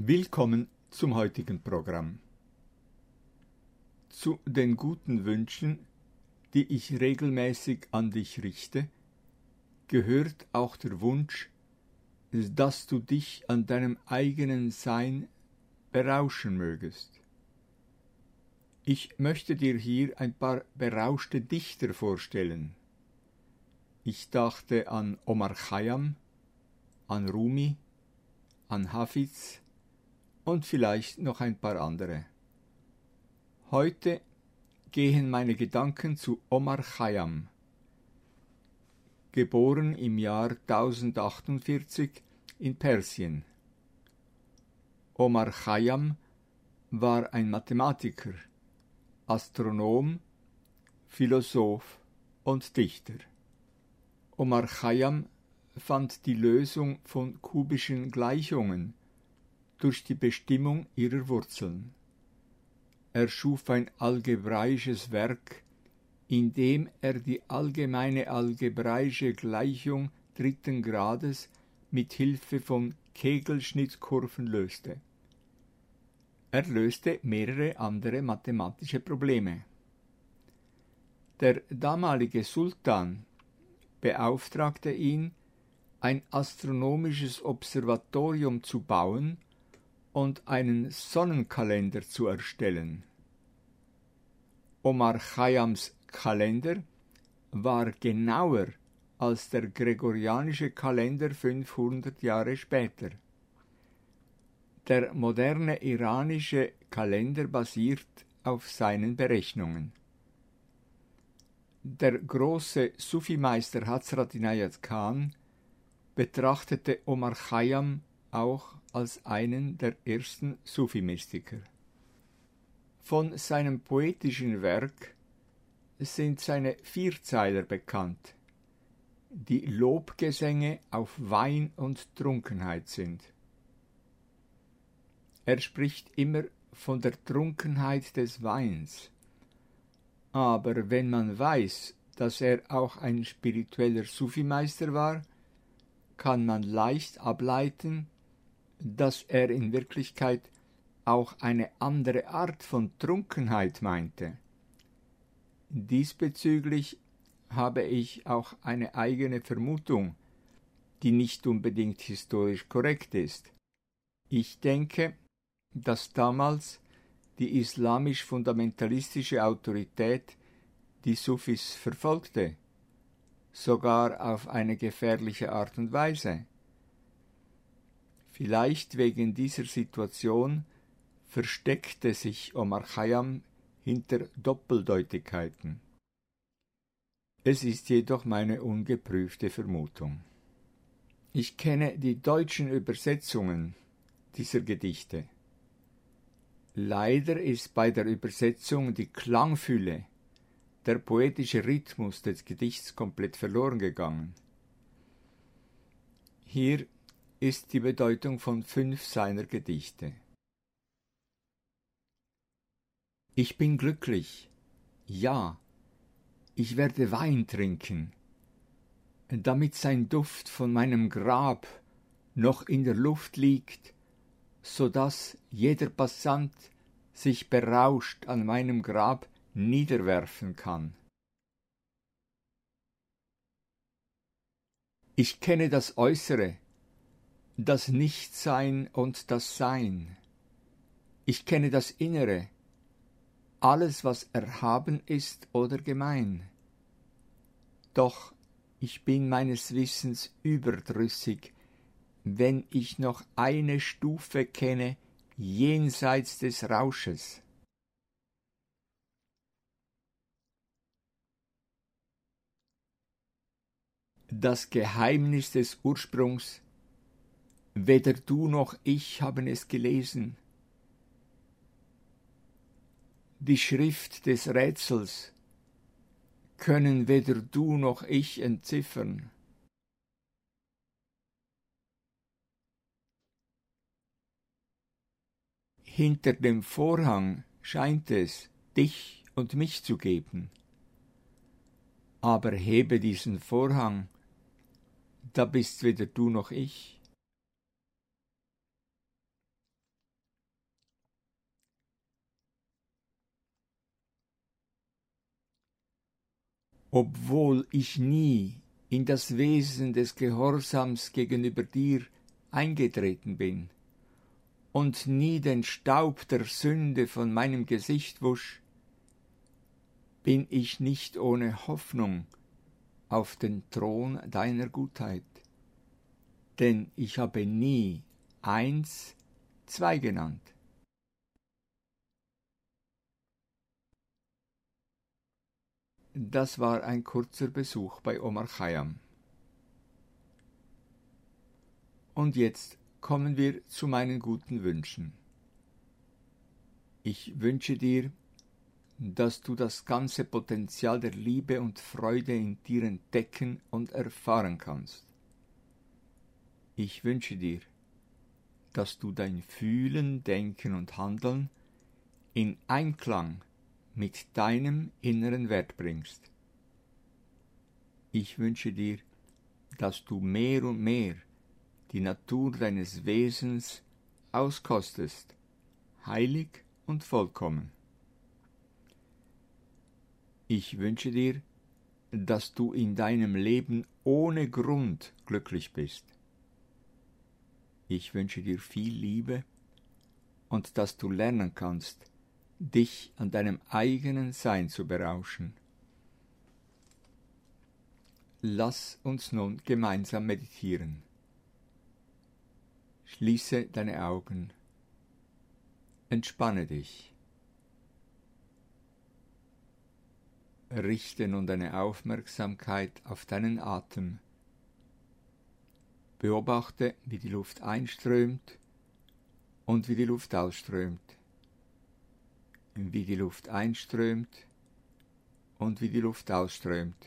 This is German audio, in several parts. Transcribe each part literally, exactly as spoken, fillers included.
Willkommen zum heutigen Programm. Zu den guten Wünschen, die ich regelmäßig an dich richte, gehört auch der Wunsch, dass du dich an deinem eigenen Sein berauschen mögest. Ich möchte dir hier ein paar berauschte Dichter vorstellen. Ich dachte an Omar Khayyam, an Rumi, an Hafiz und vielleicht noch ein paar andere. Heute gehen meine Gedanken zu Omar Khayyam, geboren im Jahr tausendachtzig in Persien. Omar Khayyam war ein Mathematiker, Astronom, Philosoph und Dichter. Omar Khayyam fand die Lösung von kubischen Gleichungen durch die Bestimmung ihrer Wurzeln. Er schuf ein algebraisches Werk, in dem er die allgemeine algebraische Gleichung dritten Grades mit Hilfe von Kegelschnittkurven löste. Er löste mehrere andere mathematische Probleme. Der damalige Sultan beauftragte ihn, ein astronomisches Observatorium zu bauen und einen Sonnenkalender zu erstellen. Omar Khayyams Kalender war genauer als der gregorianische Kalender fünfhundert Jahre später. Der moderne iranische Kalender basiert auf seinen Berechnungen. Der große Sufi-Meister Hazrat Inayat Khan betrachtete Omar Khayyam auch als einen der ersten Sufi-Mystiker. Von seinem poetischen Werk sind seine Vierzeiler bekannt, die Lobgesänge auf Wein und Trunkenheit sind. Er spricht immer von der Trunkenheit des Weins, aber wenn man weiß, dass er auch ein spiritueller Sufi-Meister war, kann man leicht ableiten, dass er in Wirklichkeit auch eine andere Art von Trunkenheit meinte. Diesbezüglich habe ich auch eine eigene Vermutung, die nicht unbedingt historisch korrekt ist. Ich denke, dass damals die islamisch-fundamentalistische Autorität die Sufis verfolgte, sogar auf eine gefährliche Art und Weise. Vielleicht wegen dieser Situation versteckte sich Omar Khayyam hinter Doppeldeutigkeiten. Es ist jedoch meine ungeprüfte Vermutung. Ich kenne die deutschen Übersetzungen dieser Gedichte. Leider ist bei der Übersetzung die Klangfülle, der poetische Rhythmus des Gedichts komplett verloren gegangen. Hier ist die Bedeutung von fünf seiner Gedichte. Ich bin glücklich, ja, ich werde Wein trinken, damit sein Duft von meinem Grab noch in der Luft liegt, so dass jeder Passant sich berauscht an meinem Grab niederwerfen kann. Ich kenne das Äußere, das Nichtsein und das Sein. Ich kenne das Innere, alles, was erhaben ist oder gemein. Doch ich bin meines Wissens überdrüssig, wenn ich noch eine Stufe kenne jenseits des Rausches. Das Geheimnis des Ursprungs, weder du noch ich haben es gelesen. Die Schrift des Rätsels können weder du noch ich entziffern. Hinter dem Vorhang scheint es, dich und mich zu geben. Aber hebe diesen Vorhang, da bist weder du noch ich. obwohl ich nie in das Wesen des Gehorsams gegenüber dir eingetreten bin und nie den Staub der Sünde von meinem Gesicht wusch, bin ich nicht ohne Hoffnung auf den Thron deiner Gutheit, denn ich habe nie eins, zwei genannt. Das war ein kurzer Besuch bei Omar Khayyam. Und jetzt kommen wir zu meinen guten Wünschen. Ich wünsche dir, dass du das ganze Potenzial der Liebe und Freude in dir entdecken und erfahren kannst. Ich wünsche dir, dass du dein Fühlen, Denken und Handeln in Einklang mit deinem inneren Wert bringst. Ich wünsche dir, dass du mehr und mehr die Natur deines Wesens auskostest, heilig und vollkommen. Ich wünsche dir, dass du in deinem Leben ohne Grund glücklich bist. Ich wünsche dir viel Liebe und dass du lernen kannst, dich an deinem eigenen Sein zu berauschen. Lass uns nun gemeinsam meditieren. Schließe deine Augen. Entspanne dich. Richte nun deine Aufmerksamkeit auf deinen Atem. Beobachte, wie die Luft einströmt und wie die Luft ausströmt. Wie die Luft einströmt und wie die Luft ausströmt.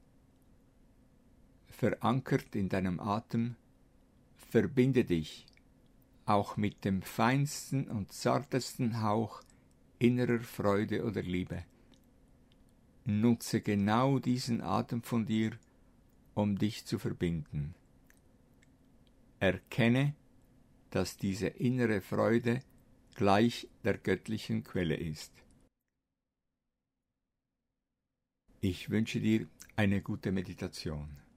Verankert in deinem Atem, verbinde dich auch mit dem feinsten und zartesten Hauch innerer Freude oder Liebe. Nutze genau diesen Atem von dir, um dich zu verbinden. Erkenne, dass diese innere Freude gleich der göttlichen Quelle ist. Ich wünsche dir eine gute Meditation.